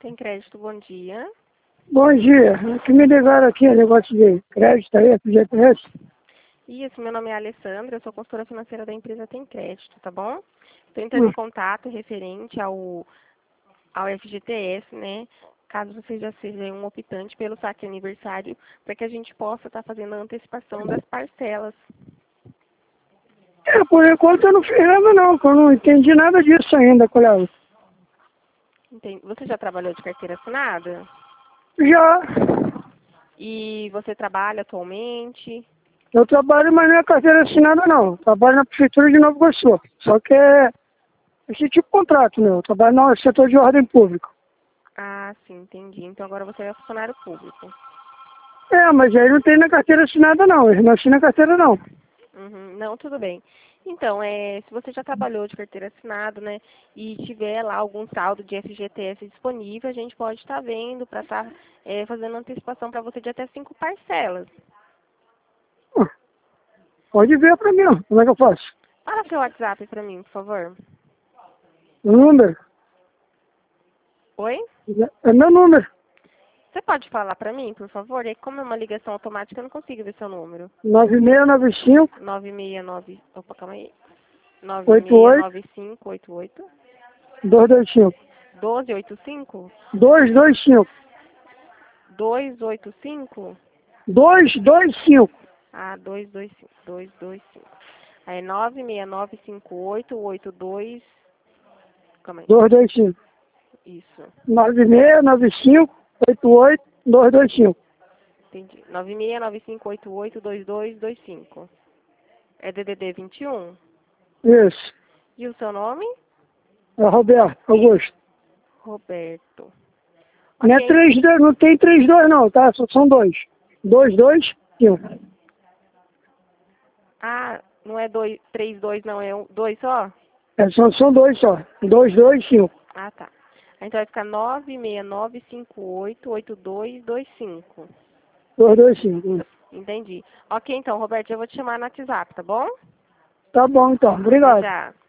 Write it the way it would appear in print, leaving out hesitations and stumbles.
Tem crédito, bom dia. Bom dia. Que me ligaram aqui, negócio de crédito aí, FGTS. Isso, meu nome é Alessandra, eu sou consultora financeira da empresa Tem Crédito, tá bom? Estou entrando Hum. em contato referente ao FGTS, né? Caso você já seja um optante pelo saque aniversário, para que a gente possa estar fazendo a antecipação das parcelas. Por enquanto eu não fiz nada não, que eu não entendi nada disso ainda, colega. Entende? Você já trabalhou de carteira assinada? Já, E você trabalha atualmente? eu trabalho, mas não é carteira assinada não. Trabalho na Prefeitura de Nova Iguaçu. Só que é esse tipo de contrato, meu. Eu trabalho no setor de ordem pública. Ah, sim, entendi. Então agora você é funcionário público. Mas aí não tem na carteira assinada não. Eles não assinam a carteira não. Uhum, não, tudo bem. Então, se você já trabalhou de carteira assinada, né, e tiver lá algum saldo de FGTS disponível, a gente pode estar vendo para estar fazendo antecipação para você de até 5 parcelas. Ah, pode ver pra mim, ó. Como é que eu faço? Fala seu WhatsApp para mim, por favor. O número? Oi? É meu número. Você pode falar para mim, por favor? É que como é uma ligação automática, eu não consigo ver seu número. 9695 969, opa, calma aí. 88 969588 225. 1285 225. 285. 225. Ah, 225. Aí 9695882. Calma aí. 225. Isso. 9695 88 225. Entendi. 9695882225. É DDD 21? Isso. E o seu nome? É Roberto Augusto. Roberto. Não é Ok. 32, não tem 32 não, tá? Só são dois. 225. Ah, não é 32 não, é dois só? São dois só. 225. Ah, tá. Então vai ficar 969588225. 225. Entendi. Ok, então, Roberto, eu vou te chamar no WhatsApp, tá bom? Tá bom então. Até Obrigado. já.